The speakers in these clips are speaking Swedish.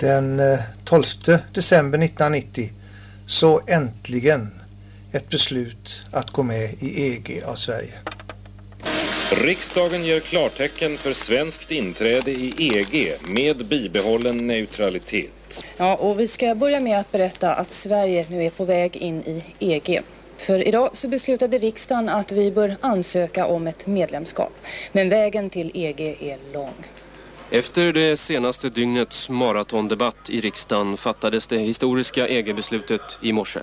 Den 12 december 1990 så äntligen ett beslut att gå med i EG av Sverige. Riksdagen ger klartecken för svenskt inträde i EG med bibehållen neutralitet. Ja, och vi ska börja med att berätta att Sverige nu är på väg in i EG. För idag så beslutade riksdagen att vi bör ansöka om ett medlemskap. Men vägen till EG är lång. Efter det senaste dygnets maratondebatt i riksdagen fattades det historiska EG-beslutet i morse.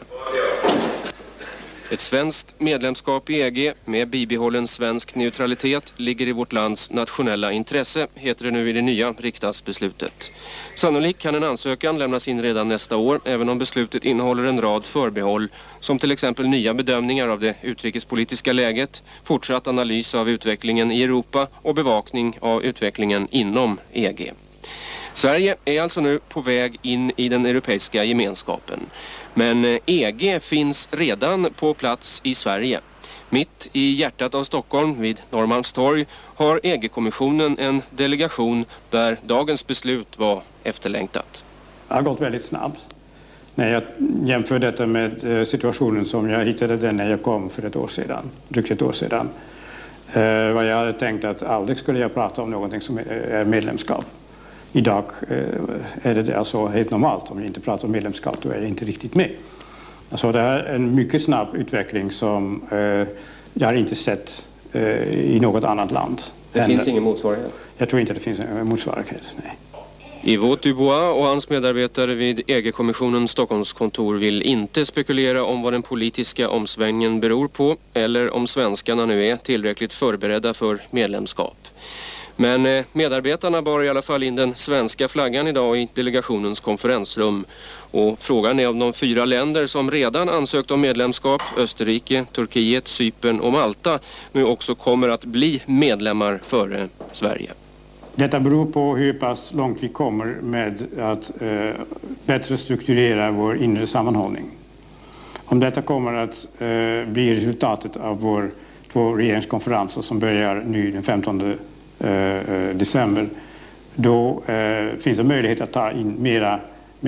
Ett svenskt medlemskap i EG med bibehållen svensk neutralitet ligger i vårt lands nationella intresse, heter det nu i det nya riksdagsbeslutet. Sannolikt kan en ansökan lämnas in redan nästa år, även om beslutet innehåller en rad förbehåll, som till exempel nya bedömningar av det utrikespolitiska läget, fortsatt analys av utvecklingen i Europa och bevakning av utvecklingen inom EG. Sverige är alltså nu på väg in i den europeiska gemenskapen. Men EG finns redan på plats i Sverige. Mitt i hjärtat av Stockholm, vid Norrmalmstorg, har EG-kommissionen en delegation där dagens beslut var efterlängtat. Det har gått väldigt snabbt. När jag jämför detta med situationen som jag hittade den när jag kom för drygt ett år sedan. Vad jag hade tänkt att aldrig skulle jag prata om någonting som är medlemskap. Idag är det alltså helt normalt. Om jag inte pratar om medlemskap, då är jag inte riktigt med. Alltså det här är en mycket snabb utveckling som jag har inte sett i något annat land. Det finns ingen motsvarighet? Jag tror inte det finns en motsvarighet, nej. Yvot Dubois och hans medarbetare vid EG-kommissionens Stockholmskontor vill inte spekulera om vad den politiska omsvängningen beror på eller om svenskarna nu är tillräckligt förberedda för medlemskap. Men medarbetarna bar i alla fall in den svenska flaggan idag i delegationens konferensrum. Och frågan är om de 4 länder som redan ansökt om medlemskap, Österrike, Turkiet, Cypern och Malta, nu också kommer att bli medlemmar före Sverige. Detta beror på hur pass långt vi kommer med att bättre strukturera vår inre sammanhållning. Om detta kommer att bli resultatet av vår 2 regeringskonferenser som börjar nu den 15 december, då finns det möjlighet att ta in mera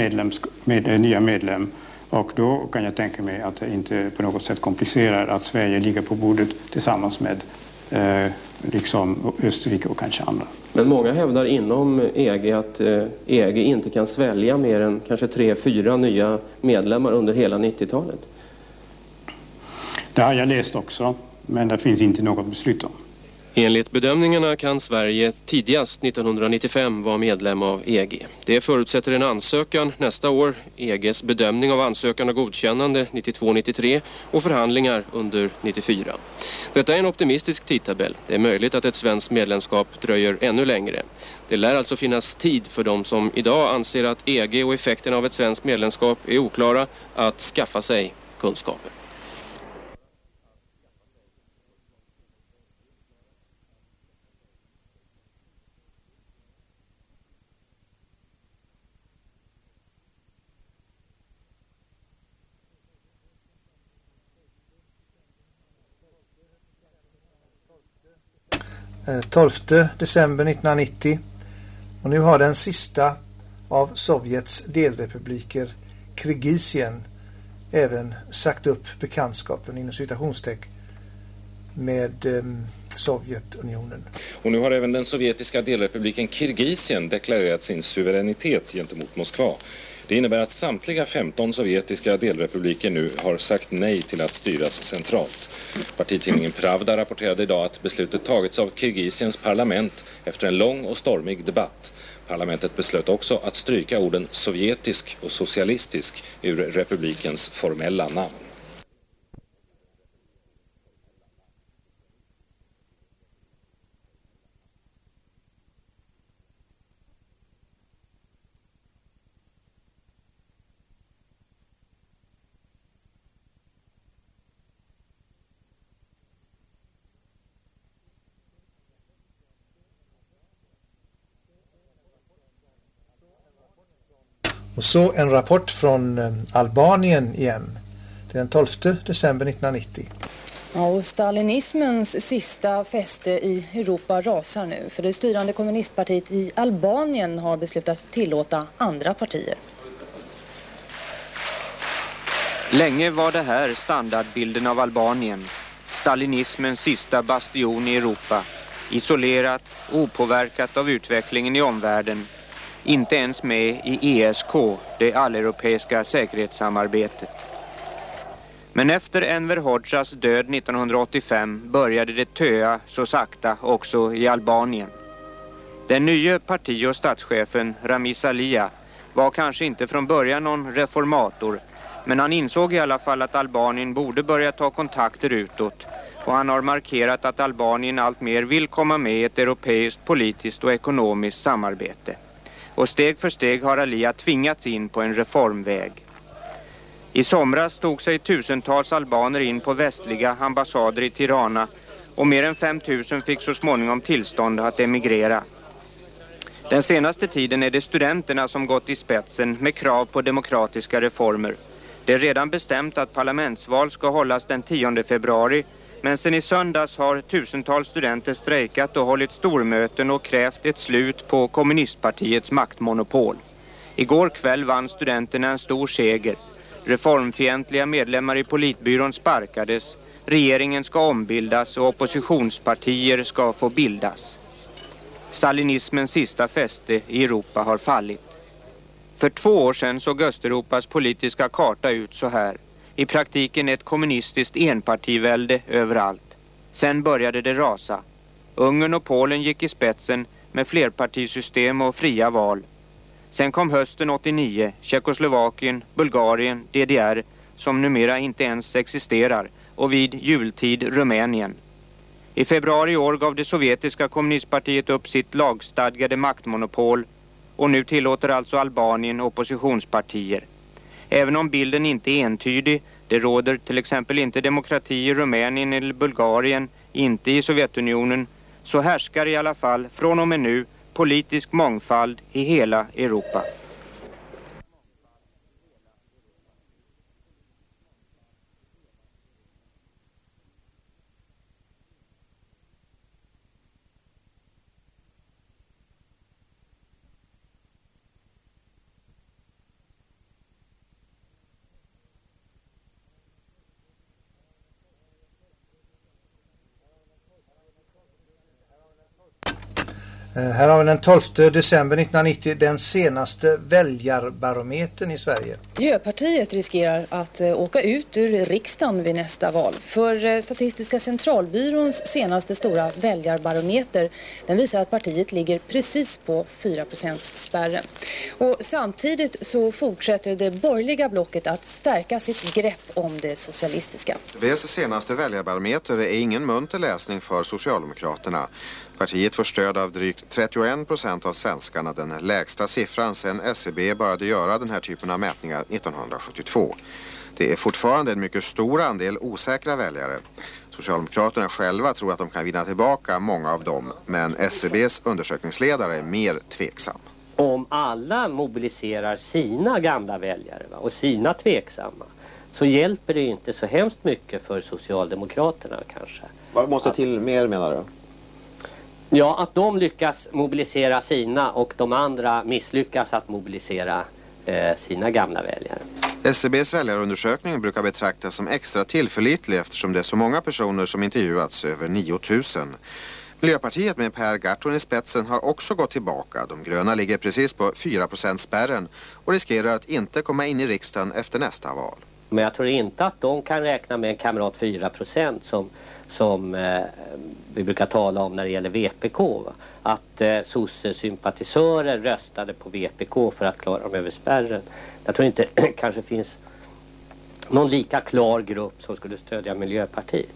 nya medlem, och då kan jag tänka mig att det inte på något sätt komplicerar att Sverige ligger på bordet tillsammans med liksom Österrike och kanske andra. Men många hävdar inom EG att EG inte kan svälja mer än kanske 3-4 nya medlemmar under hela 90-talet. Det har jag läst också, men det finns inte något beslut om. Enligt bedömningarna kan Sverige tidigast 1995 vara medlem av EG. Det förutsätter en ansökan nästa år, EGs bedömning av ansökan och godkännande 92-93 och förhandlingar under 94. Detta är en optimistisk tidtabell. Det är möjligt att ett svenskt medlemskap dröjer ännu längre. Det lär alltså finnas tid för de som idag anser att EG och effekterna av ett svenskt medlemskap är oklara att skaffa sig kunskaper. Den 12 december 1990, och nu har den sista av Sovjets delrepubliker, Kirgisien, även sagt upp bekantskapen inom citationstecken med Sovjetunionen. Och nu har även den sovjetiska delrepubliken Kirgisien deklarerat sin suveränitet gentemot Moskva. Det innebär att samtliga 15 sovjetiska delrepubliker nu har sagt nej till att styras centralt. Partitidningen Pravda rapporterade idag att beslutet tagits av Kirgisiens parlament efter en lång och stormig debatt. Parlamentet beslöt också att stryka orden sovjetisk och socialistisk ur republikens formella namn. Och så en rapport från Albanien igen. Det är den 12 december 1990. Ja, och stalinismens sista fäste i Europa rasar nu. För det styrande kommunistpartiet i Albanien har beslutat tillåta andra partier. Länge var det här standardbilden av Albanien. Stalinismens sista bastion i Europa. Isolerat, opåverkat av utvecklingen i omvärlden. Inte ens med i ESK, det alleuropeiska säkerhetssamarbetet. Men efter Enver Hoxhas död 1985 började det töa så sakta också i Albanien. Den nya parti- och statschefen Ramiz Alia var kanske inte från början någon reformator, men han insåg i alla fall att Albanien borde börja ta kontakter utåt, och han har markerat att Albanien allt mer vill komma med i ett europeiskt politiskt och ekonomiskt samarbete. Och steg för steg har Alia tvingats in på en reformväg. I somras tog sig tusentals albaner in på västliga ambassader i Tirana, och mer än 5 000 fick så småningom tillstånd att emigrera. Den senaste tiden är det studenterna som gått i spetsen med krav på demokratiska reformer. Det är redan bestämt att parlamentsval ska hållas den 10 februari, men sen i söndags har tusentals studenter strejkat och hållit stormöten och krävt ett slut på kommunistpartiets maktmonopol. Igår kväll vann studenterna en stor seger. Reformfientliga medlemmar i politbyrån sparkades, regeringen ska ombildas och oppositionspartier ska få bildas. Stalinismens sista fäste i Europa har fallit. För 2 år sedan såg Östeuropas politiska karta ut så här. I praktiken ett kommunistiskt enpartivälde överallt. Sen började det rasa. Ungern och Polen gick i spetsen med flerpartisystem och fria val. Sen kom hösten 89, Tjeckoslovakien, Bulgarien, DDR, som numera inte ens existerar, och vid jultid Rumänien. I februari i år gav det sovjetiska kommunistpartiet upp sitt lagstadgade maktmonopol, och nu tillåter alltså Albanien oppositionspartier. Även om bilden inte är entydig, det råder till exempel inte demokrati i Rumänien eller Bulgarien, inte i Sovjetunionen, så härskar i alla fall från och med nu politisk mångfald i hela Europa. Här har vi den 12 december 1990, den senaste väljarbarometern i Sverige. Miljöpartiet riskerar att åka ut ur riksdagen vid nästa val. För Statistiska centralbyråns senaste stora väljarbarometer, den visar att partiet ligger precis på 4%-spärren. Och samtidigt så fortsätter det borgerliga blocket att stärka sitt grepp om det socialistiska. SCBs senaste väljarbarometer är ingen munter läsning för Socialdemokraterna. Partiet får stöd av drygt 31% av svenskarna, den lägsta siffran sedan SCB började göra den här typen av mätningar 1972. Det är fortfarande en mycket stor andel osäkra väljare. Socialdemokraterna själva tror att de kan vinna tillbaka många av dem, men SCBs undersökningsledare är mer tveksam. Om alla mobiliserar sina gamla väljare och sina tveksamma, så hjälper det inte så hemskt mycket för Socialdemokraterna kanske. Vad måste till mer, menar du? Ja, att de lyckas mobilisera sina och de andra misslyckas att mobilisera sina gamla väljare. SCBs väljarundersökning brukar betraktas som extra tillförlitlig eftersom det är så många personer som intervjuats, över 9000. Miljöpartiet med Per Gahrton i spetsen har också gått tillbaka. De gröna ligger precis på 4%-spärren och riskerar att inte komma in i riksdagen efter nästa val. Men jag tror inte att de kan räkna med en kamrat 4% som vi brukar tala om när det gäller VPK. Va? Att sosse-sympatisörer röstade på VPK för att klara dem över spärren. Jag tror inte kanske finns någon lika klar grupp som skulle stödja Miljöpartiet.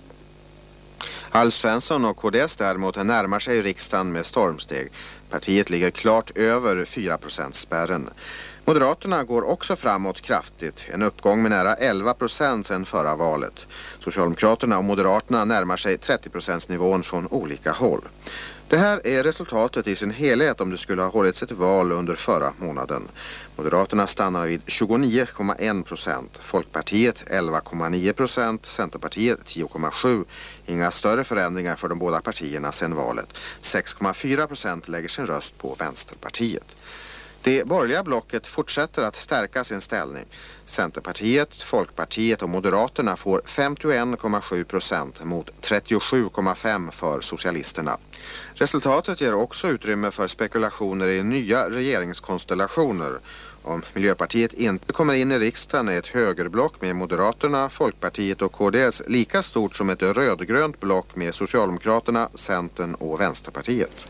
Alf Svensson och KDS däremot närmar sig riksdagen med stormsteg. Partiet ligger klart över 4%-spärren. Moderaterna går också framåt kraftigt, en uppgång med nära 11% sedan förra valet. Socialdemokraterna och Moderaterna närmar sig 30%-nivån från olika håll. Det här är resultatet i sin helhet om det skulle ha hållits ett val under förra månaden. Moderaterna stannar vid 29,1%, Folkpartiet 11,9%, Centerpartiet 10,7%. Inga större förändringar för de båda partierna sedan valet. 6,4% lägger sin röst på Vänsterpartiet. Det borgerliga blocket fortsätter att stärka sin ställning. Centerpartiet, Folkpartiet och Moderaterna får 51,7% mot 37,5% för socialisterna. Resultatet ger också utrymme för spekulationer i nya regeringskonstellationer. Om Miljöpartiet inte kommer in i riksdagen är ett högerblock med Moderaterna, Folkpartiet och KDS lika stort som ett rödgrönt block med Socialdemokraterna, Centern och Vänsterpartiet.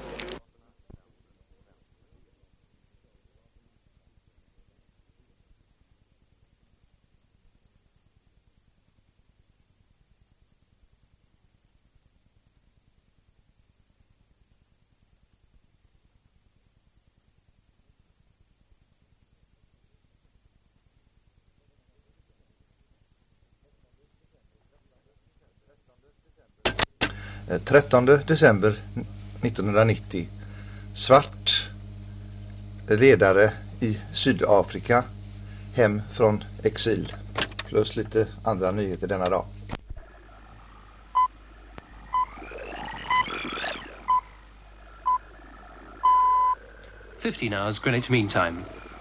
Den 13 december 1990. Svart ledare i Sydafrika hem från exil. Plus lite andra nyheter denna dag. Hours Greenwich Mean Time.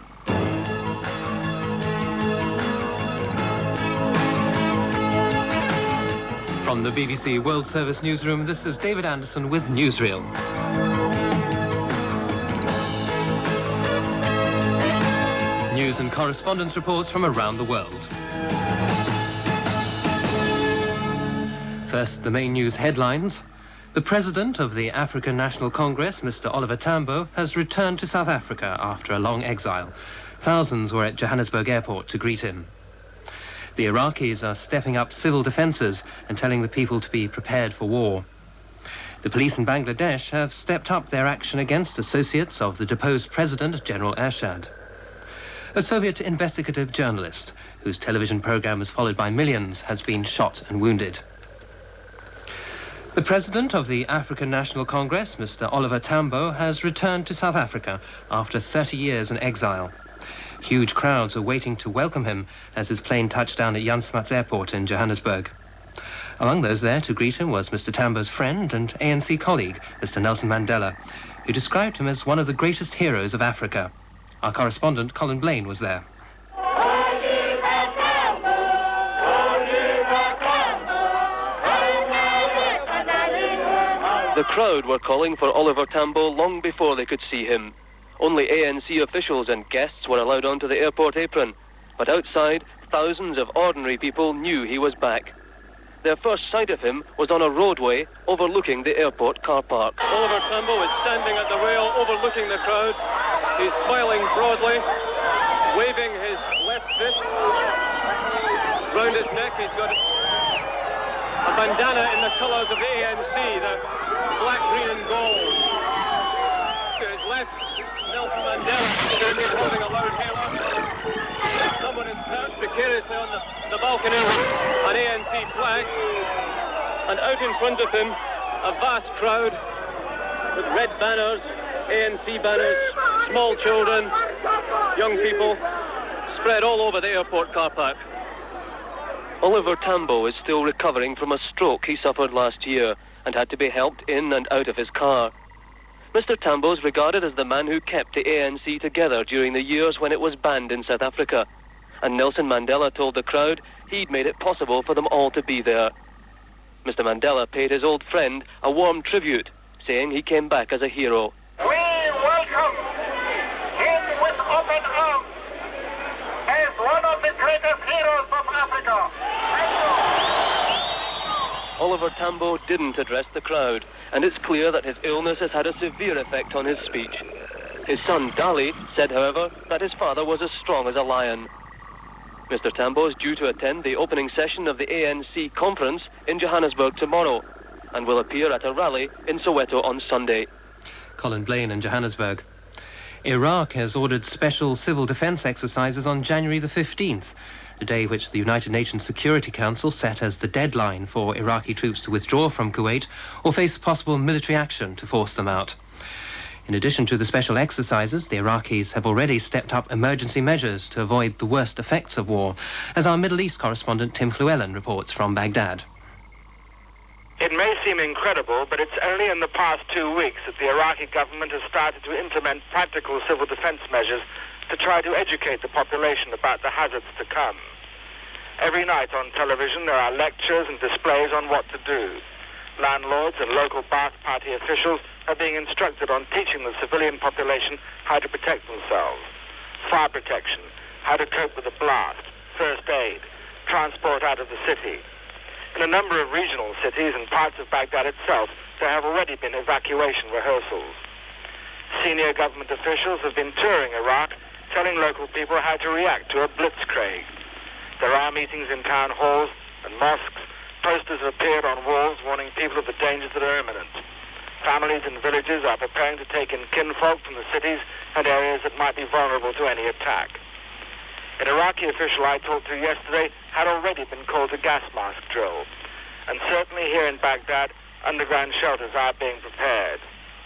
From the BBC World Service Newsroom, this is David Anderson with Newsreel. News and correspondence reports from around the world. First, the main news headlines. The president of the African National Congress, Mr. Oliver Tambo, has returned to South Africa after a long exile. Thousands were at Johannesburg Airport to greet him. The Iraqis are stepping up civil defences and telling the people to be prepared for war. The police in Bangladesh have stepped up their action against associates of the deposed president, General Ershad. A Soviet investigative journalist, whose television programme was followed by millions, has been shot and wounded. The president of the African National Congress, Mr. Oliver Tambo, has returned to South Africa after 30 years in exile. Huge crowds are waiting to welcome him as his plane touched down at Jan Smuts Airport in Johannesburg. Among those there to greet him was Mr. Tambo's friend and ANC colleague, Mr. Nelson Mandela, who described him as one of the greatest heroes of Africa. Our correspondent, Colin Blaine, was there. The crowd were calling for Oliver Tambo long before they could see him. Only ANC officials and guests were allowed onto the airport apron, but outside, thousands of ordinary people knew he was back. Their first sight of him was on a roadway overlooking the airport car park. Oliver Tambo is standing at the rail overlooking the crowd. He's smiling broadly, waving his left fist. Round his neck he's got a bandana in the colours of the ANC, the black, green and gold. To his left, Nelson Mandela standing holding a loud hailer. Someone is perched precariously on the balcony with an ANC flag. And out in front of him, a vast crowd with red banners, ANC banners, small children, young people, spread all over the airport car park. Oliver Tambo is still recovering from a stroke he suffered last year and had to be helped in and out of his car. Mr. Tambo is regarded as the man who kept the ANC together during the years when it was banned in South Africa. And Nelson Mandela told the crowd he'd made it possible for them all to be there. Mr. Mandela paid his old friend a warm tribute, saying he came back as a hero. We welcome him with open arms as one of the greatest heroes of Africa. Oliver Tambo didn't address the crowd, and it's clear that his illness has had a severe effect on his speech. His son, Dali, said, however, that his father was as strong as a lion. Mr. Tambo is due to attend the opening session of the ANC conference in Johannesburg tomorrow and will appear at a rally in Soweto on Sunday. Colin Blaine in Johannesburg. Iraq has ordered special civil defence exercises on January the 15th. the day which the United Nations Security Council set as the deadline for Iraqi troops to withdraw from Kuwait or face possible military action to force them out. In addition to the special exercises, the Iraqis have already stepped up emergency measures to avoid the worst effects of war, as our Middle East correspondent Tim Llewellyn reports from Baghdad. It may seem incredible, but it's only in the past 2 weeks that the Iraqi government has started to implement practical civil defense measures to try to educate the population about the hazards to come. Every night on television there are lectures and displays on what to do. Landlords and local Baath Party officials are being instructed on teaching the civilian population how to protect themselves. Fire protection, how to cope with a blast, first aid, transport out of the city. In a number of regional cities and parts of Baghdad itself, there have already been evacuation rehearsals. Senior government officials have been touring Iraq, telling local people how to react to a blitzkrieg. There are meetings in town halls and mosques. Posters have appeared on walls warning people of the dangers that are imminent. Families in villages are preparing to take in kinfolk from the cities and areas that might be vulnerable to any attack. An Iraqi official I talked to yesterday had already been called to gas mask drill. And certainly here in Baghdad, underground shelters are being prepared.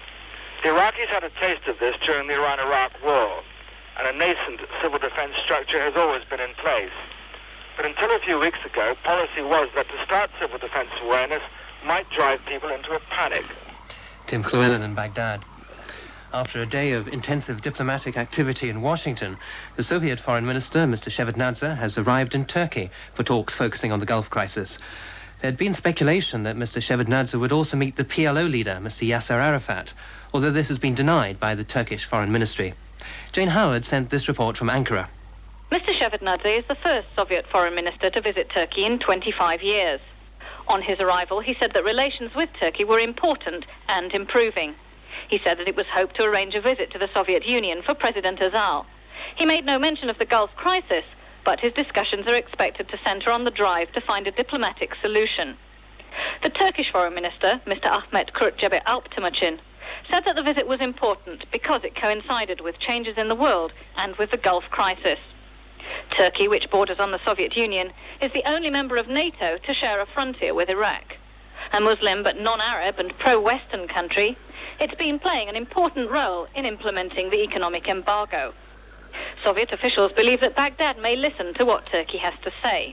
The Iraqis had a taste of this during the Iran-Iraq war, and a nascent civil defense structure has always been in place. But until a few weeks ago, policy was that to start civil defense awareness might drive people into a panic. Tim Llewellyn in Baghdad. After a day of intensive diplomatic activity in Washington, the Soviet Foreign Minister, Mr. Shevardnadze, has arrived in Turkey for talks focusing on the Gulf crisis. There had been speculation that Mr. Shevardnadze would also meet the PLO leader, Mr. Yasser Arafat, although this has been denied by the Turkish Foreign Ministry. Jane Howard sent this report from Ankara. Mr. Shevardnadze is the first Soviet foreign minister to visit Turkey in 25 years. On his arrival, he said that relations with Turkey were important and improving. He said that it was hoped to arrange a visit to the Soviet Union for President Özal. He made no mention of the Gulf crisis, but his discussions are expected to centre on the drive to find a diplomatic solution. The Turkish Foreign Minister, Mr. Ahmet Kurtcebe Alptimacin, said that the visit was important because it coincided with changes in the world and with the Gulf crisis. Turkey, which borders on the Soviet Union, is the only member of NATO to share a frontier with Iraq. A Muslim but non-Arab and pro-Western country, it's been playing an important role in implementing the economic embargo. Soviet officials believe that Baghdad may listen to what Turkey has to say.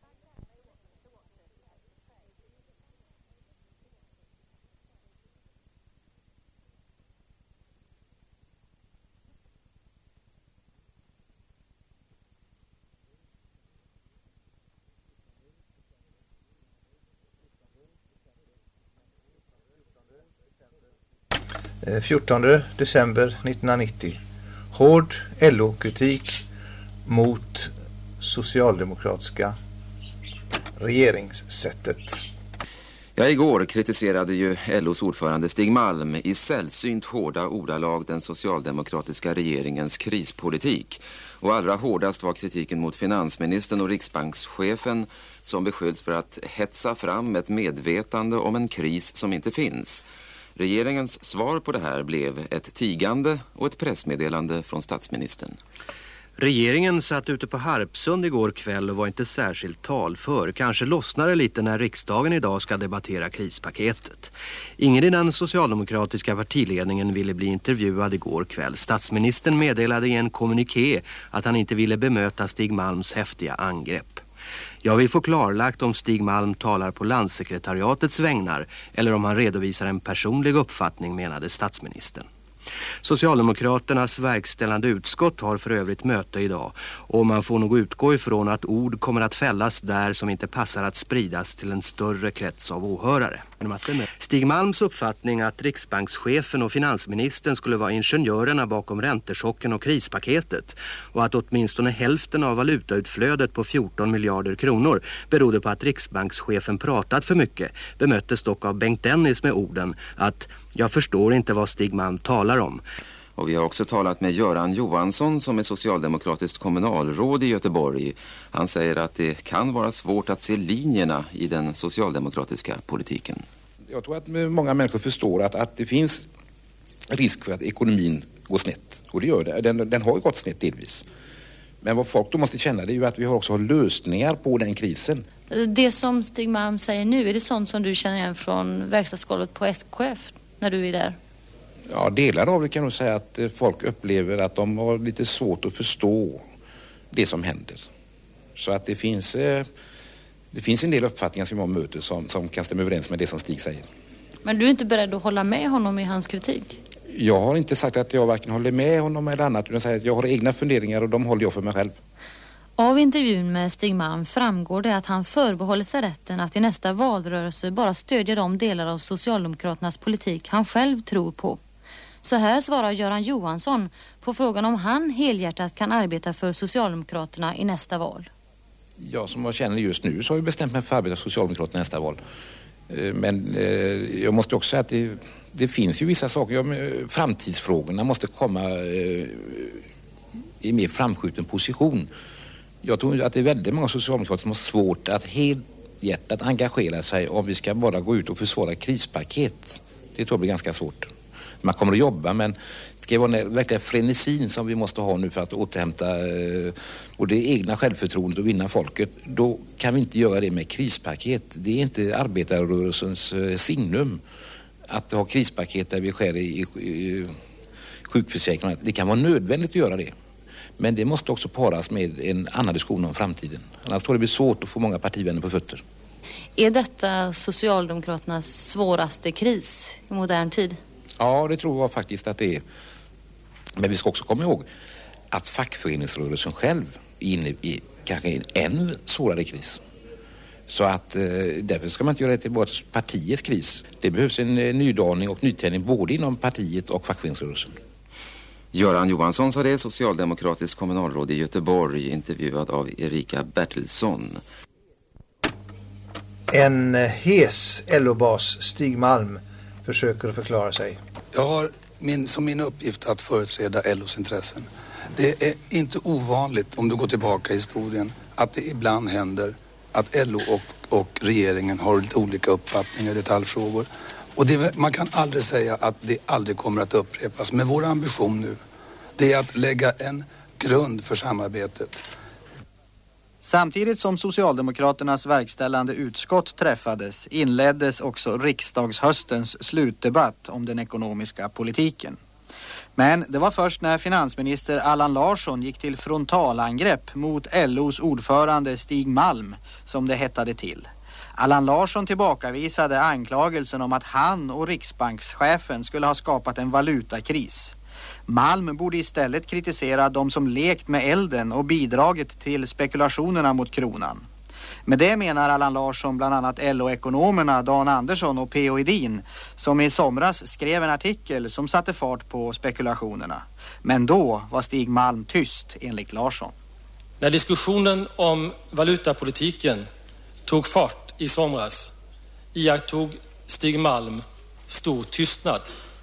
Den 14 december 1990. Hård LO-kritik mot socialdemokratiska regeringssättet. Ja, igår kritiserade ju LOs ordförande Stig Malm i sällsynt hårda ordalag den socialdemokratiska regeringens krispolitik. Och allra hårdast var kritiken mot finansministern och riksbankschefen som beskylls för att hetsa fram ett medvetande om en kris som inte finns. Regeringens svar på det här blev ett tigande och ett pressmeddelande från statsministern. Regeringen satt ute på Harpsund igår kväll och var inte särskilt talför. Kanske lossnar det lite när riksdagen idag ska debattera krispaketet. Ingen i den socialdemokratiska partiledningen ville bli intervjuad igår kväll. Statsministern meddelade i en kommuniké att han inte ville bemöta Stig Malms häftiga angrepp. Jag vill få klarlagt om Stig Malm talar på landssekretariatets vägnar eller om han redovisar en personlig uppfattning, menade statsministern. Socialdemokraternas verkställande utskott har för övrigt möte idag och man får nog utgå ifrån att ord kommer att fällas där som inte passar att spridas till en större krets av åhörare. Stig Malms uppfattning att riksbankschefen och finansministern skulle vara ingenjörerna bakom räntechocken och krispaketet och att åtminstone hälften av valutautflödet på 14 miljarder kronor berodde på att riksbankschefen pratat för mycket, bemöttes dock av Bengt Dennis med orden att jag förstår inte vad Stig Malm talar om. Och vi har också talat med Göran Johansson som är socialdemokratiskt kommunalråd i Göteborg. Han säger att det kan vara svårt att se linjerna i den socialdemokratiska politiken. Jag tror att många människor förstår att det finns risk för att ekonomin går snett. Och det gör det. Den har gått snett delvis. Men vad folk då måste känna det är ju att vi också har lösningar på den krisen. Det som Stig Malm säger nu, är det sånt som du känner igen från verkstadsgolvet på SKF när du är där? Ja, delar av det kan jag säga att folk upplever att de har lite svårt att förstå det som händer. Så att det finns en del uppfattningar som jag möter som kan stämma överens med det som Stig säger. Men du är inte beredd att hålla med honom i hans kritik? Jag har inte sagt att jag varken håller med honom eller annat, utan säger att jag har egna funderingar och de håller jag för mig själv. Av intervjun med Stig Malm framgår det att han förbehåller sig rätten att i nästa valrörelse bara stödja de delar av Socialdemokraternas politik han själv tror på. Så här svarar Göran Johansson på frågan om han helhjärtat kan arbeta för Socialdemokraterna i nästa val. Jag som jag känner just nu så har jag bestämt mig för att arbeta för Socialdemokraterna i nästa val. Men jag måste också säga att det finns ju vissa saker. Framtidsfrågorna måste komma i mer framskjuten position. Jag tror att det är väldigt många socialdemokrater som har svårt att helhjärtat engagera sig om vi ska bara gå ut och försvara krispaket. Det tror jag blir ganska svårt. Man kommer att jobba, men det ska vara den verkliga frenesin som vi måste ha nu för att återhämta både egna självförtroende och vinna folket. Då kan vi inte göra det med krispaket. Det är inte arbetarrörelsens signum att ha krispaket där vi skär i sjukförsäkringen. Det kan vara nödvändigt att göra det. Men det måste också paras med en annan diskussion om framtiden. Annars tror jag det blir svårt att få många partivänner på fötter. Är detta Socialdemokraternas svåraste kris i modern tid? Ja, det tror jag faktiskt att det är. Men vi ska också komma ihåg att fackföreningsrörelsen själv är inne i kanske en ännu svårare kris. Så att därför ska man inte göra det till bara partiets kris. Det behövs en nydaning och nytändning både inom partiet och fackföreningsrörelsen. Göran Johansson sa det, socialdemokratisk kommunalråd i Göteborg, intervjuad av Erika Bertilsson. En hes LO-bas, Stig Malm, försöker att förklara sig. Jag har som min uppgift att företräda LOs intressen. Det är inte ovanligt, om du går tillbaka i historien, att det ibland händer att LO och regeringen har lite olika uppfattningar i detaljfrågor. Och man kan aldrig säga att det aldrig kommer att upprepas. Men vår ambition nu, det är att lägga en grund för samarbetet. Samtidigt som Socialdemokraternas verkställande utskott träffades inleddes också riksdagshöstens slutdebatt om den ekonomiska politiken. Men det var först när finansminister Allan Larsson gick till frontalangrepp mot LOs ordförande Stig Malm som det hettade till. Allan Larsson tillbakavisade anklagelsen om att han och riksbankschefen skulle ha skapat en valutakris. Malm borde istället kritisera de som lekt med elden och bidragit till spekulationerna mot kronan. Med det menar Allan Larsson bland annat LO-ekonomerna Dan Andersson och P.O. Edin som i somras skrev en artikel som satte fart på spekulationerna. Men då var Stig Malm tyst enligt Larsson. När diskussionen om valutapolitiken tog fart i somras iakttog Stig Malm stor tystnad.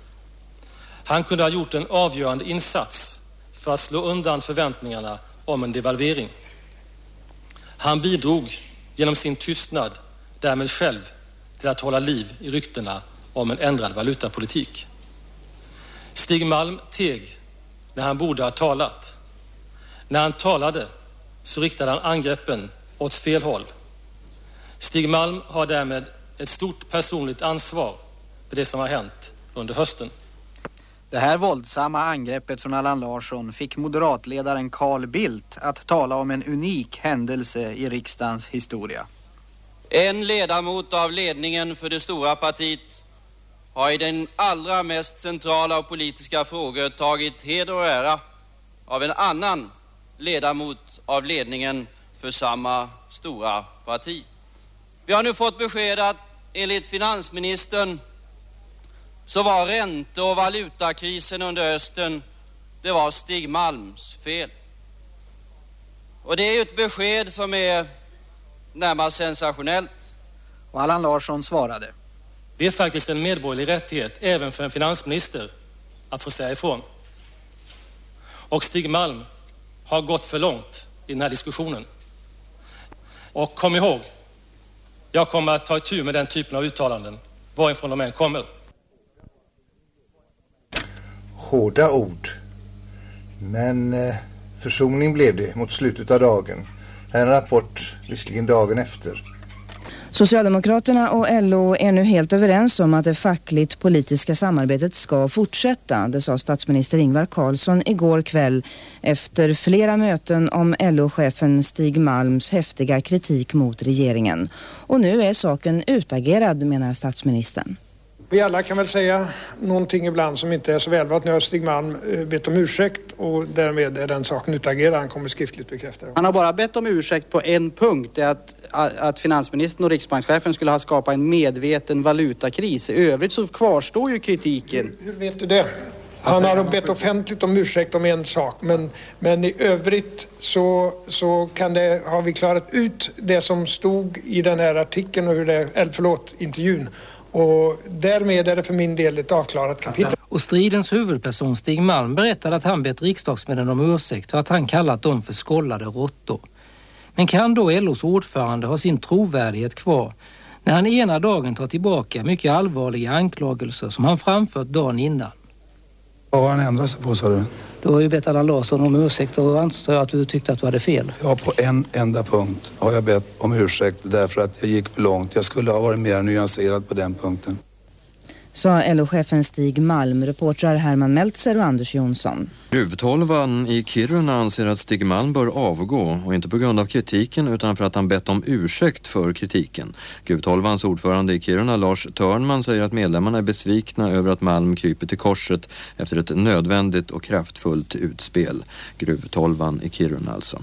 Han kunde ha gjort en avgörande insats för att slå undan förväntningarna om en devalvering. Han bidrog genom sin tystnad därmed själv till att hålla liv i ryktena om en ändrad valutapolitik. Stig Malm teg när han borde ha talat. När han talade så riktade han angreppen åt fel håll. Stig Malm har därmed ett stort personligt ansvar för det som har hänt under hösten. Det här våldsamma angreppet från Allan Larsson fick moderatledaren Carl Bildt att tala om en unik händelse i riksdagens historia. En ledamot av ledningen för det stora partiet har i den allra mest centrala av politiska frågor tagit heder och ära av en annan ledamot av ledningen för samma stora parti. Vi har nu fått besked att enligt finansministern så var ränte- och valutakrisen under hösten, det var Stig Malms fel. Och det är ju ett besked som är närmast sensationellt. Och Allan Larsson svarade. Det är faktiskt en medborgerlig rättighet även för en finansminister att få säga ifrån. Och Stig Malm har gått för långt i den här diskussionen. Och kom ihåg, jag kommer att ta itu med den typen av uttalanden, varifrån de än kommer. Hårda ord. Men Försoning blev det mot slutet av dagen. Här är en rapport visserligen dagen efter. Socialdemokraterna och LO är nu helt överens om att det fackligt politiska samarbetet ska fortsätta. Det sa statsminister Ingvar Carlsson igår kväll efter flera möten om LO-chefen Stig Malms häftiga kritik mot regeringen. Och nu är saken utagerad, menar statsministern. Vi alla kan väl säga någonting ibland som inte är så välvat. Nu har Stig Malm bett om ursäkt och därmed är den saken utagerad. Han kommer skriftligt bekräfta det. Han har bara bett om ursäkt på en punkt. Det är att finansministern och riksbankschefen skulle ha skapat en medveten valutakris. I övrigt så kvarstår ju kritiken. Hur vet du det? Han har bett offentligt om ursäkt om en sak. Men i övrigt så har vi klarat ut det som stod i den här artikeln och intervjun. Och därmed är det för min del ett avklarat kapitel. Och stridens huvudperson Stig Malm berättade att han bett riksdagsmännen om ursäkt och att han kallat dem för skållade råttor. Men kan då LOs ordförande ha sin trovärdighet kvar när han ena dagen tar tillbaka mycket allvarliga anklagelser som han framfört dagen innan? Vad har han ändrat sig på, sa du? Du har ju bett Allan Larsson om ursäkt och antar att du tyckte att du hade fel. Ja, på en enda punkt har jag bett om ursäkt därför att jag gick för långt. Jag skulle ha varit mer nyanserad på den punkten. Sa LO-chefen Stig Malm, reportrar Herman Meltzer och Anders Jonsson. Gruvtolvan i Kiruna anser att Stig Malm bör avgå och inte på grund av kritiken utan för att han bett om ursäkt för kritiken. Gruvtolvans ordförande i Kiruna, Lars Törnman, säger att medlemmarna är besvikna över att Malm kryper till korset efter ett nödvändigt och kraftfullt utspel. Gruvtolvan i Kiruna alltså.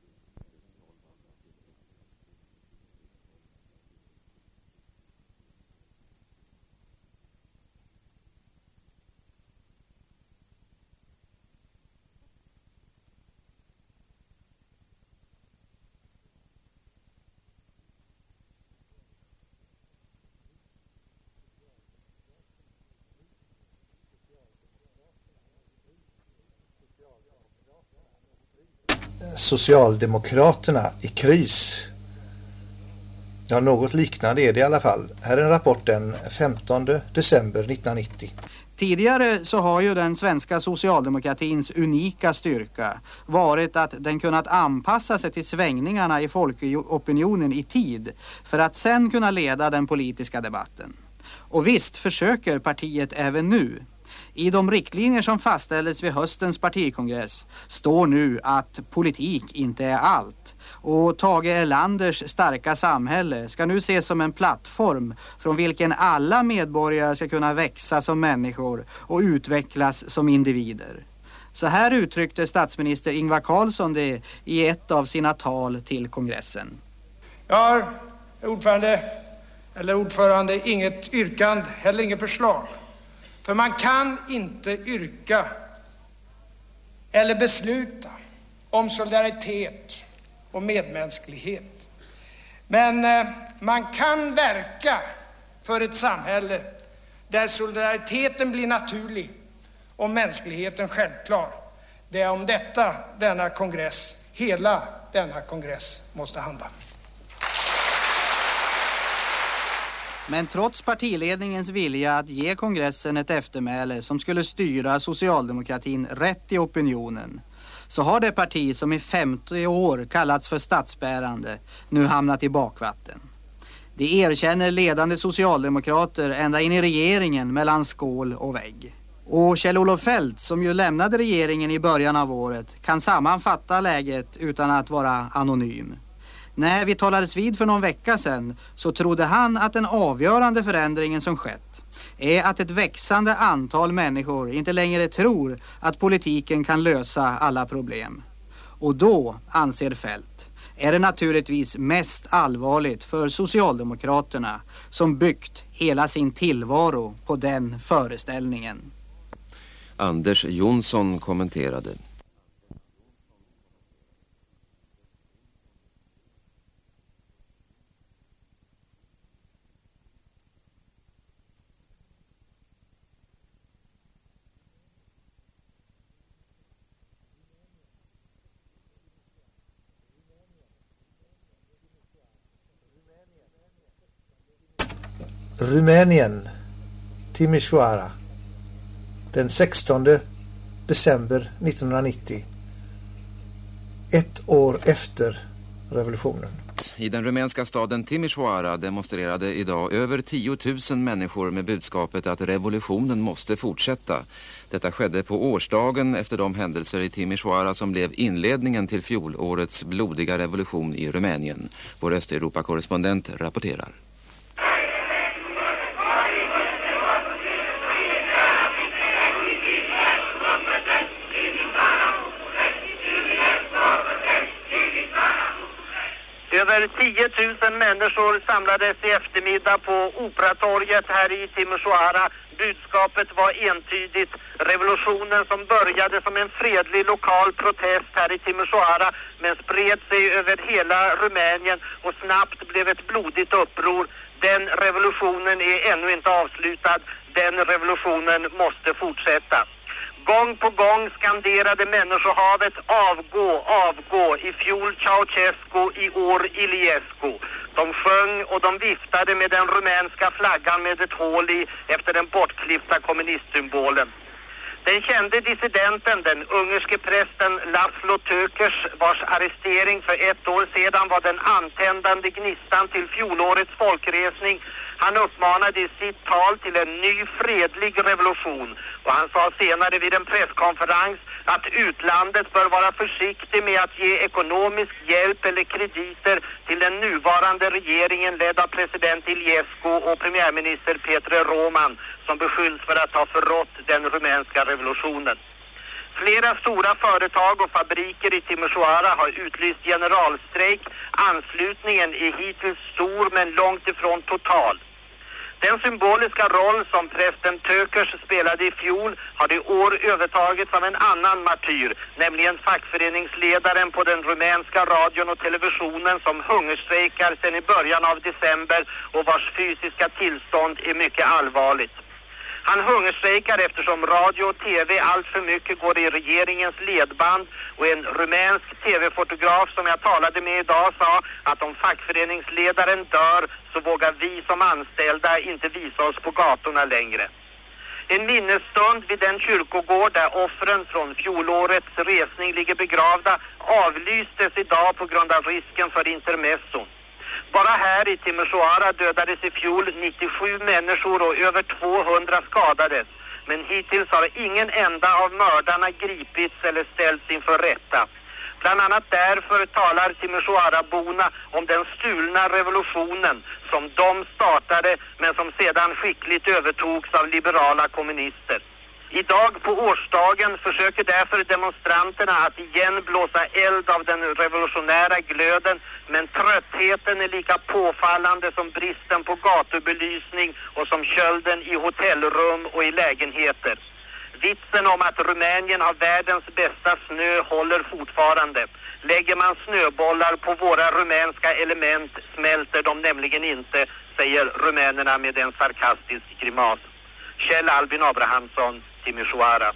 Socialdemokraterna i kris. Ja, något liknande är det i alla fall. Här är en rapport den 15 december 1990. Tidigare så har ju den svenska socialdemokratins unika styrka varit att den kunnat anpassa sig till svängningarna i folkopinionen i tid för att sen kunna leda den politiska debatten. Och visst försöker partiet även nu. I de riktlinjer som fastställdes vid höstens partikongress står nu att politik inte är allt. Och Tage Erlanders starka samhälle ska nu ses som en plattform från vilken alla medborgare ska kunna växa som människor och utvecklas som individer. Så här uttryckte statsminister Ingvar Carlsson det i ett av sina tal till kongressen. Jag har, ordförande, inget yrkande, heller inget förslag. För man kan inte yrka eller besluta om solidaritet och medmänsklighet. Men man kan verka för ett samhälle där solidariteten blir naturlig och mänskligheten självklar. Det är om detta hela denna kongress måste handla. Men trots partiledningens vilja att ge kongressen ett eftermäle som skulle styra socialdemokratin rätt i opinionen, så har det parti som i 50 år kallats för statsbärande nu hamnat i bakvatten. Det erkänner ledande socialdemokrater ända in i regeringen mellan skål och vägg. Och Kjell-Olof Feldt, som ju lämnade regeringen i början av året, kan sammanfatta läget utan att vara anonym. När vi talades vid för någon vecka sedan så trodde han att den avgörande förändringen som skett är att ett växande antal människor inte längre tror att politiken kan lösa alla problem. Och då, anser Feldt, är det naturligtvis mest allvarligt för Socialdemokraterna som byggt hela sin tillvaro på den föreställningen. Anders Jonsson kommenterade. Rumänien, Timișoara, den 16 december 1990. ett år efter revolutionen. I den rumänska staden Timișoara demonstrerade idag över 10 000 människor med budskapet att revolutionen måste fortsätta. Detta skedde på årsdagen efter de händelser i Timișoara som blev inledningen till fjolårets blodiga revolution i Rumänien. Vår Östeuropa-korrespondent rapporterar. Över 10 000 människor samlades i eftermiddag på Operatorget här i Timișoara. Budskapet var entydigt. Revolutionen som började som en fredlig lokal protest här i Timișoara men spred sig över hela Rumänien och snabbt blev ett blodigt uppror. Den revolutionen är ännu inte avslutad. Den revolutionen måste fortsätta. Gång på gång skanderade människohavet avgå, avgå, i fjol Ceausescu, i år Iliescu. De sjöng och de viftade med den rumänska flaggan med ett hål i efter den bortklippta kommunistsymbolen. Den kände dissidenten, den ungerske prästen Laszlo Tökers, vars arrestering för 1 år sedan var den antändande gnistan till fjolårets folkresning. Han uppmanade i sitt tal till en ny fredlig revolution och han sa senare vid en presskonferens att utlandet bör vara försiktig med att ge ekonomisk hjälp eller krediter till den nuvarande regeringen ledd av president Iliescu och premiärminister Petre Roman som beskylls för att ha förrått den rumänska revolutionen. Flera stora företag och fabriker i Timișoara har utlyst generalstrejk. Anslutningen är hittills stor men långt ifrån total. Den symboliska roll som prästen Tökers spelade i fjol har i år övertagits av en annan martyr, nämligen fackföreningsledaren på den rumänska radion och televisionen som hungerstrejkar sedan i början av december och vars fysiska tillstånd är mycket allvarligt. Han hungerstrejkar eftersom radio och tv allt för mycket går i regeringens ledband och en rumänsk tv-fotograf som jag talade med idag sa att om fackföreningsledaren dör så vågar vi som anställda inte visa oss på gatorna längre. En minnesstund vid den kyrkogård där offren från fjolårets resning ligger begravda avlystes idag på grund av risken för intermesson. Bara här i Timișoara dödades i fjol 97 människor och över 200 skadades. Men hittills har ingen enda av mördarna gripits eller ställts inför rätta. Bland annat därför talar Timișoara-borna om den stulna revolutionen som de startade men som sedan skickligt övertogs av liberala kommunister. Idag på årsdagen försöker därför demonstranterna att igen blåsa eld av den revolutionära glöden, men tröttheten är lika påfallande som bristen på gatubelysning och som kölden i hotellrum och i lägenheter. Vitsen om att Rumänien har världens bästa snö håller fortfarande. Lägger man snöbollar på våra rumänska element smälter de nämligen inte, säger rumänerna med en sarkastisk grimas. Kjell Albin Abrahamsson, Timișoara.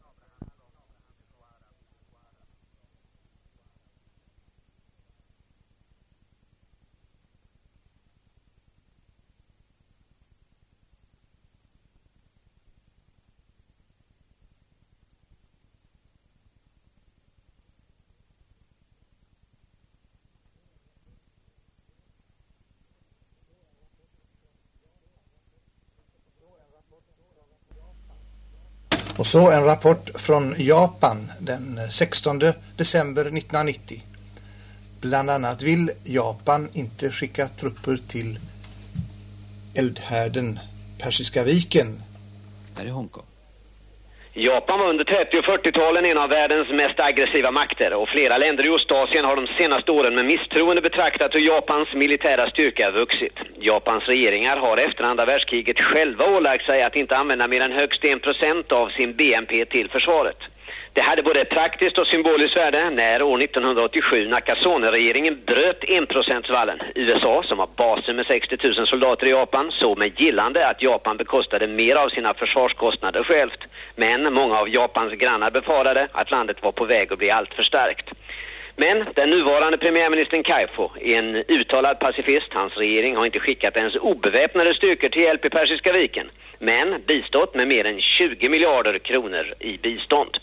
Och så en rapport från Japan den 16 december 1990. Bland annat vill Japan inte skicka trupper till eldhärden Persiska viken. Här är Hongkong. Japan var under 30- och 40-talen en av världens mest aggressiva makter och flera länder i Ostasien har de senaste åren med misstroende betraktat hur Japans militära styrka vuxit. Japans regeringar har efter andra världskriget själva ålagt sig att inte använda mer än högst 1% av sin BNP till försvaret. Det hade både praktiskt och symboliskt värde när år 1987 Nakasone-regeringen bröt 1%-vallen. USA, som har baser med 60 000 soldater i Japan, såg med gillande att Japan bekostade mer av sina försvarskostnader självt. Men många av Japans grannar befarade att landet var på väg att bli allt för starkt. Men den nuvarande premiärministern Kaifo är en uttalad pacifist. Hans regering har inte skickat ens obeväpnade styrkor till hjälp i Persiska viken, men bistått med mer än 20 miljarder kronor i bistånd.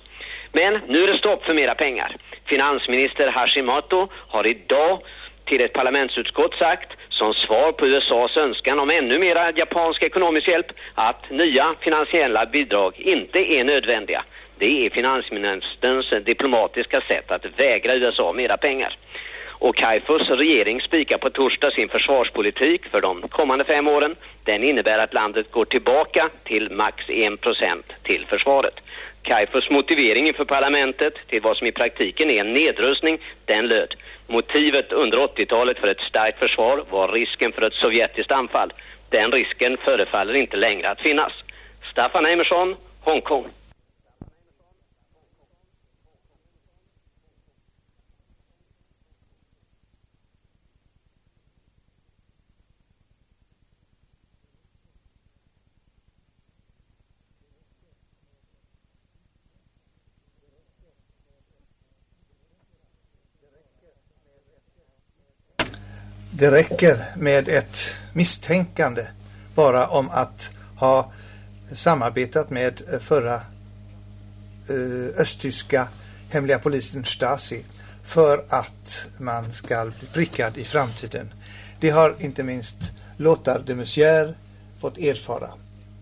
Men nu är det stopp för mera pengar. Finansminister Hashimoto har idag till ett parlamentsutskott sagt, som svar på USAs önskan om ännu mera japansk ekonomisk hjälp, att nya finansiella bidrag inte är nödvändiga. Det är finansministerns diplomatiska sätt att vägra USA mera pengar. Och Kaifus regering spikar på torsdag sin försvarspolitik för de kommande 5 åren. Den innebär att landet går tillbaka till max 1% till försvaret. Kaifus motivering inför parlamentet till vad som i praktiken är en nedrustning, den löd: motivet under 80-talet för ett starkt försvar var risken för ett sovjetiskt anfall. Den risken förefaller inte längre att finnas. Staffan Emerson, Hongkong. Det räcker med ett misstänkande bara om att ha samarbetat med förra östtyska hemliga polisen Stasi för att man ska bli prickad i framtiden. Det har inte minst Lothar de Maizière fått erfara.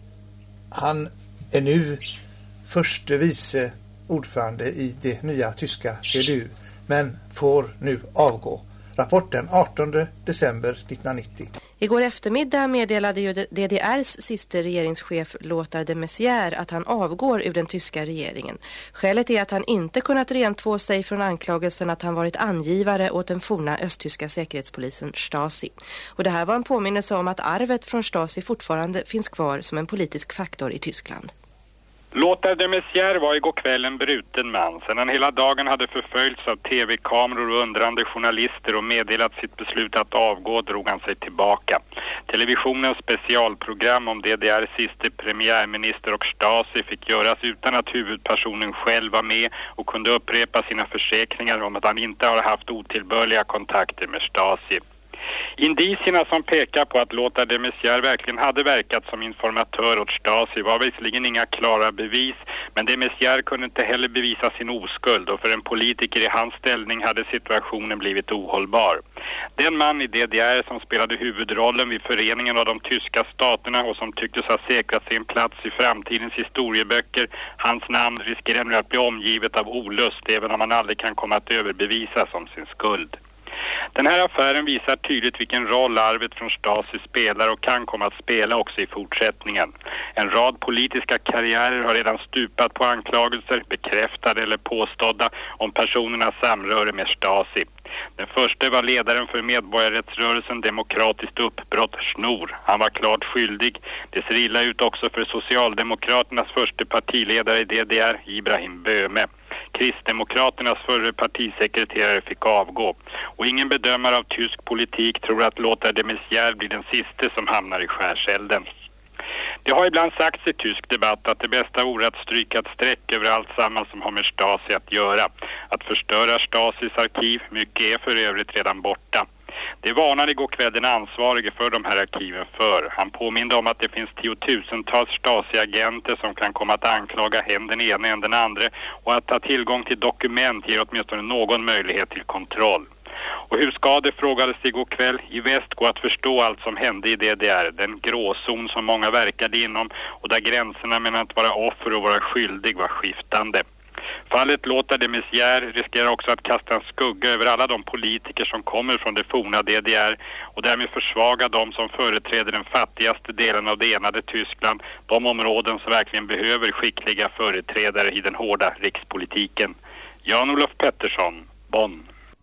Han är nu förste vice ordförande i det nya tyska CDU, men får nu avgå. Rapporten 18 december 1990. Igår eftermiddag meddelade ju DDRs sista regeringschef Lothar de Maizière att han avgår ur den tyska regeringen. Skälet är att han inte kunnat rentvå sig från anklagelsen att han varit angivare åt den forna östtyska säkerhetspolisen Stasi. Och det här var en påminnelse om att arvet från Stasi fortfarande finns kvar som en politisk faktor i Tyskland. Lothar de Maizière var igår kväll en bruten man. Sedan han hela dagen hade förföljts av tv-kameror och undrande journalister och meddelat sitt beslut att avgå, drog han sig tillbaka. Televisionens specialprogram om DDRs siste premiärminister och Stasi fick göras utan att huvudpersonen själv var med och kunde upprepa sina försäkringar om att han inte har haft otillbörliga kontakter med Stasi. Indicierna som pekar på att Lothar de Maizière verkligen hade verkat som informatör åt Stasi var visserligen inga klara bevis, men de Maizière kunde inte heller bevisa sin oskuld, och för en politiker i hans ställning hade situationen blivit ohållbar. Den man i DDR som spelade huvudrollen vid föreningen av de tyska staterna och som tycktes ha säkrat sig en plats i framtidens historieböcker, hans namn riskerar nu att bli omgivet av olust även om han aldrig kan komma att överbevisas om sin skuld. Den här affären visar tydligt vilken roll arvet från Stasi spelar och kan komma att spela också i fortsättningen. En rad politiska karriärer har redan stupat på anklagelser, bekräftade eller påstådda, om personernas samröre med Stasi. Den första var ledaren för medborgarrättsrörelsen Demokratiskt uppbrott, Schnur. Han var klart skyldig. Det ser illa ut också för Socialdemokraternas första partiledare i DDR, Ibrahim Böhme. Kristdemokraternas förre partisekreterare fick avgå. Och ingen bedömare av tysk politik tror att Lothar de Maizière blir den sista som hamnar i skärselden. Det har ibland sagts i tysk debatt att det bästa vore att stryka ett streck över allt samman som har med Stasi att göra. Att förstöra Stasis arkiv, mycket är för övrigt redan borta. Det varnade igår kväll den ansvarige för de här arkiven för. Han påminde om att det finns tiotusentals Stasi-agenter som kan komma att anklaga än den ena än den andra, och att ha tillgång till dokument ger åtminstone någon möjlighet till kontroll. Och hur ska det, frågades igår kväll, i väst gå att förstå allt som hände i DDR, den gråzon som många verkade inom och där gränserna mellan att vara offer och vara skyldig var skiftande. Fallet Lothar de Maizière riskerar också att kasta en skugga över alla de politiker som kommer från det forna DDR och därmed försvaga de som företräder den fattigaste delen av det enade Tyskland, de områden som verkligen behöver skickliga företrädare i den hårda rikspolitiken. Jan-Olof Pettersson, Bonn.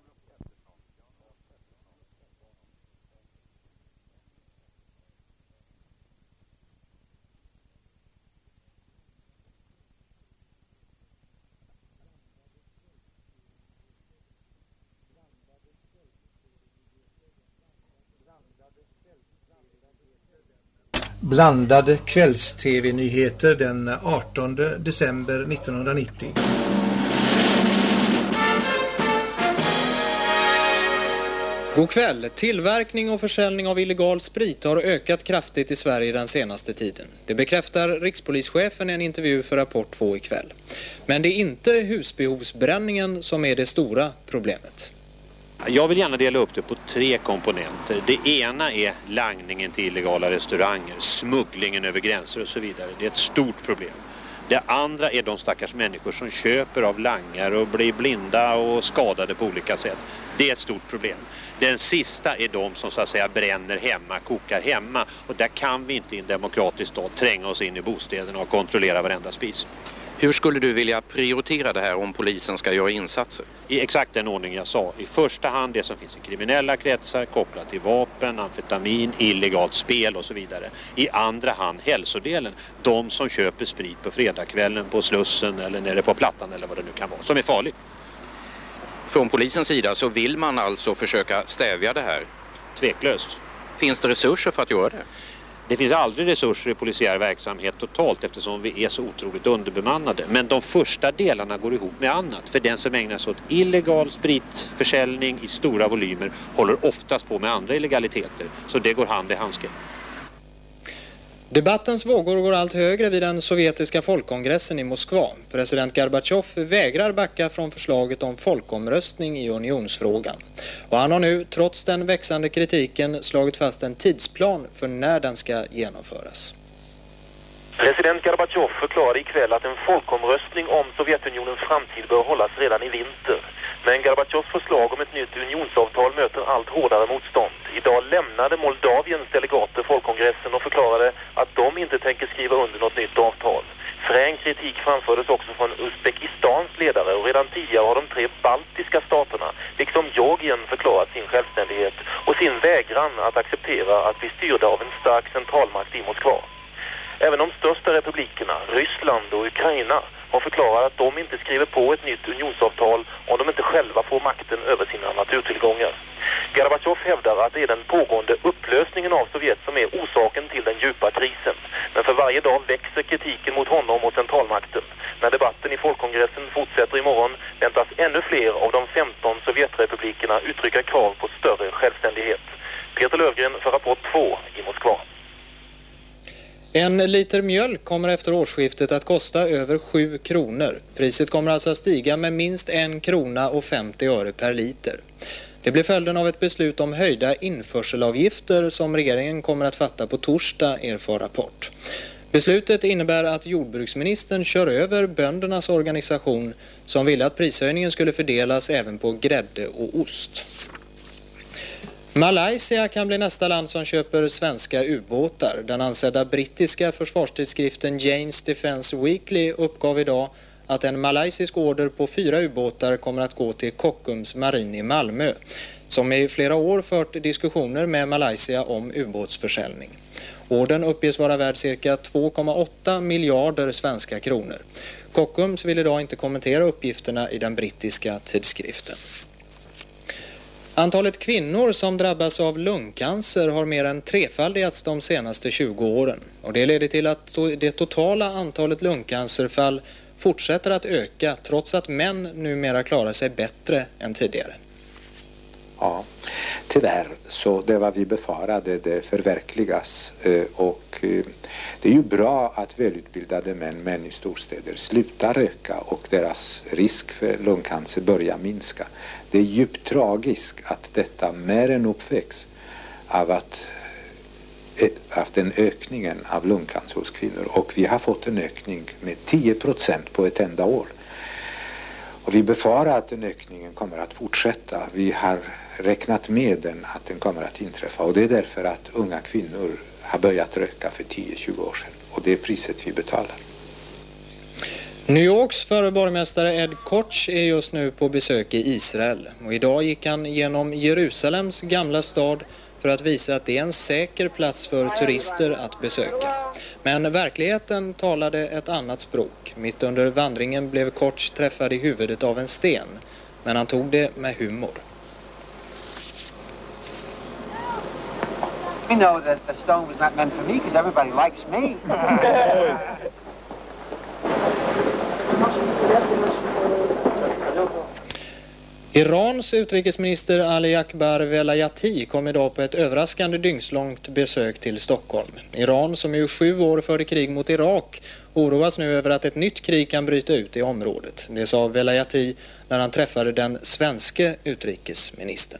Blandade kvälls-tv-nyheter den 18 december 1990. God kväll. Tillverkning och försäljning av illegal sprit har ökat kraftigt i Sverige den senaste tiden. Det bekräftar rikspolischefen i en intervju för Rapport 2 ikväll. Men det är inte husbehovsbränningen som är det stora problemet. Jag vill gärna dela upp det på 3 komponenter. Det ena är langningen till illegala restauranger, smugglingen över gränser och så vidare. Det är ett stort problem. Det andra är de stackars människor som köper av langare och blir blinda och skadade på olika sätt. Det är ett stort problem. Den sista är de som så att säga bränner hemma, kokar hemma. Och där kan vi inte i en demokratisk stat tränga oss in i bostäderna och kontrollera varenda spis. Hur skulle du vilja prioritera det här om polisen ska göra insatser? I exakt den ordning jag sa. I första hand det som finns i kriminella kretsar kopplat till vapen, amfetamin, illegalt spel och så vidare. I andra hand hälsodelen. De som köper sprit på fredagskvällen på Slussen eller nere på Plattan eller vad det nu kan vara. Som är farligt. Från polisens sida så vill man alltså försöka stävja det här? Tveklöst. Finns det resurser för att göra det? Det finns aldrig resurser i polisiär verksamhet totalt eftersom vi är så otroligt underbemannade. Men de första delarna går ihop med annat. För den som ägnar sig åt illegal spritförsäljning i stora volymer håller oftast på med andra illegaliteter. Så det går hand i handske. Debattens vågor går allt högre vid den sovjetiska folkkongressen i Moskva. President Gorbachev vägrar backa från förslaget om folkomröstning i unionsfrågan. Och han har nu, trots den växande kritiken, slagit fast en tidsplan för när den ska genomföras. President Gorbachev förklarade ikväll att en folkomröstning om Sovjetunionens framtid bör hållas redan i vinter. Men Gorbachevs förslag om ett nytt unionsavtal möter allt hårdare motstånd. Idag lämnade Moldaviens delegater folkkongressen och förklarade att de inte tänker skriva under något nytt avtal. Frän kritik framfördes också från Uzbekistans ledare och redan tidigare har de 3 baltiska staterna, liksom Georgien, förklarat sin självständighet och sin vägran att acceptera att bli styrda av en stark centralmakt i Moskva. Även de största republikerna, Ryssland och Ukraina, har förklarat att de inte skriver på ett nytt unionsavtal om de inte själva får makten över sina naturtillgångar. Gorbachev hävdar att det är den pågående upplösningen av Sovjet som är orsaken till den djupa krisen. Men för varje dag växer kritiken mot honom och centralmakten. När debatten i folkkongressen fortsätter imorgon väntas ännu fler av de 15 Sovjetrepublikerna uttrycka krav på större självständighet. Peter Löfgren för Rapport 2 i Moskva. En liter mjölk kommer efter årsskiftet att kosta över 7 kronor. Priset kommer alltså att stiga med minst 1 krona och 50 öre per liter. Det blir följden av ett beslut om höjda införselavgifter som regeringen kommer att fatta på torsdag, erfar Rapport. Beslutet innebär att jordbruksministern kör över böndernas organisation som ville att prishöjningen skulle fördelas även på grädde och ost. Malaysia kan bli nästa land som köper svenska ubåtar. Den ansedda brittiska försvarstidskriften Jane's Defence Weekly uppgav idag att en malaysisk order på 4 ubåtar kommer att gå till Kockums Marin i Malmö, som i flera år fört diskussioner med Malaysia om ubåtsförsäljning. Ordern uppges vara värd cirka 2,8 miljarder svenska kronor. Kockums vill idag inte kommentera uppgifterna i den brittiska tidskriften. Antalet kvinnor som drabbas av lungcancer har mer än trefaldigats de senaste 20 åren. Och det leder till att det totala antalet lungcancerfall fortsätter att öka trots att män numera klarar sig bättre än tidigare. Ja, tyvärr så det vad vi befarade det förverkligas och det är ju bra att välutbildade män i storstäder slutar röka och deras risk för lungcancer börjar minska. Det är djupt tragiskt att detta mer än uppväxt av den ökningen av lungcancer hos kvinnor, och vi har fått en ökning med 10% på ett enda år. Och vi befarar att den ökningen kommer att fortsätta. Vi har räknat med den, att den kommer att inträffa, och det är därför att unga kvinnor har börjat röka för 10-20 år sedan, och det är priset vi betalar. New Yorks förre borgmästare Ed Koch är just nu på besök i Israel, och idag gick han genom Jerusalems gamla stad för att visa att det är en säker plats för turister att besöka. Men verkligheten talade ett annat språk. Mitt under vandringen blev Koch träffad i huvudet av en sten, men han tog det med humor. I know that the stone was not meant for me because everybody likes me. Irans utrikesminister Ali Akbar Velayati kom idag på ett överraskande dygnslångt besök till Stockholm. Iran, som ju 7 år förde krig mot Irak, oroas nu över att ett nytt krig kan bryta ut i området. Det sa Velayati när han träffade den svenske utrikesministern.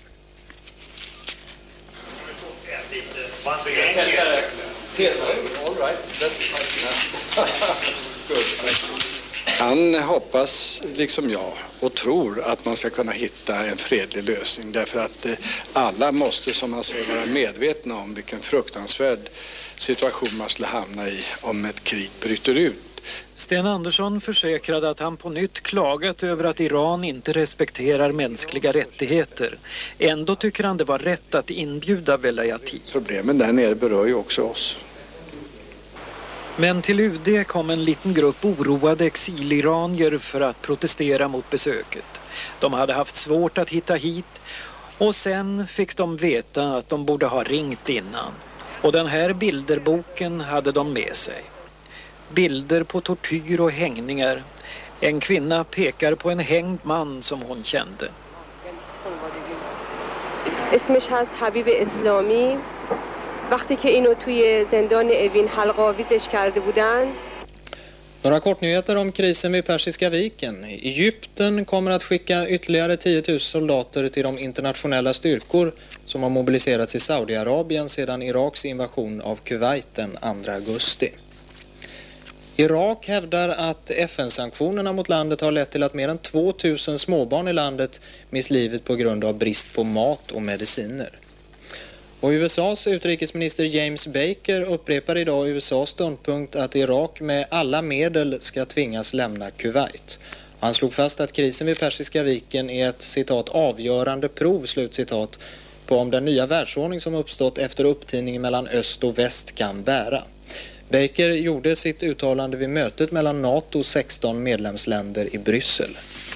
Han hoppas, liksom jag, och tror att man ska kunna hitta en fredlig lösning. Därför att alla måste, som man säger, vara medvetna om vilken fruktansvärd situation man skulle hamna i om ett krig bryter ut. Sten Andersson försäkrade att han på nytt klagat över att Iran inte respekterar mänskliga rättigheter. Ändå tycker han det var rätt att inbjuda Velayati. Problemen där nere berör ju också oss. Men till UD kom en liten grupp oroade exiliranier för att protestera mot besöket. De hade haft svårt att hitta hit och sen fick de veta att de borde ha ringt innan. Och den här bilderboken hade de med sig. Bilder på tortyr och hängningar. En kvinna pekar på en hängd man som hon kände. اسمش هست حبیب اسلامی وقتی که اینو توی زندان اوین حلق‌آویزش کرده بودن. Några kortnyheter om krisen vid Persiska viken. Egypten kommer att skicka ytterligare 10 000 soldater till de internationella styrkor som har mobiliserats i Saudiarabien sedan Iraks invasion av Kuwait den 2 augusti. Irak hävdar att FN-sanktionerna mot landet har lett till att mer än 2000 småbarn i landet mist livet på grund av brist på mat och mediciner. Och USAs utrikesminister James Baker upprepar idag USAs ståndpunkt att Irak med alla medel ska tvingas lämna Kuwait. Han slog fast att krisen vid Persiska viken är ett citat avgörande prov slutcitat på om den nya världsordning som uppstått efter upptiningen mellan öst och väst kan bära. Baker gjorde sitt uttalande vid mötet mellan NATOs 16 medlemsländer i Bryssel.